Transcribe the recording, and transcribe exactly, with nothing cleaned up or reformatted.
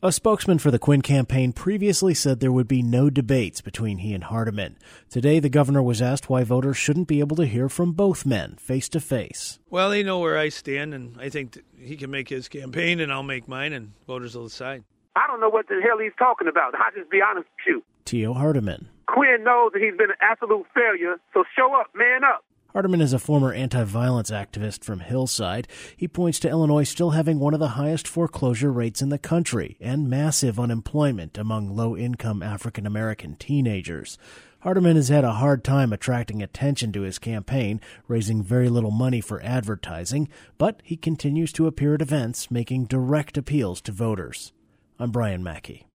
A spokesman for the Quinn campaign previously said there would be no debates between he and Hardiman. Today, the governor was asked why voters shouldn't be able to hear from both men face to face. Well, they know where I stand, and I think that he can make his campaign, and I'll make mine, and voters will decide. I don't know what the hell he's talking about. I'll just be honest with you. Tio Hardiman. Quinn knows that he's been an absolute failure, so show up, man up. Hardiman is a former anti-violence activist from Hillside. He points to Illinois still having one of the highest foreclosure rates in the country and massive unemployment among low-income African-American teenagers. Hardiman has had a hard time attracting attention to his campaign, raising very little money for advertising, but he continues to appear at events making direct appeals to voters. I'm Brian Mackey.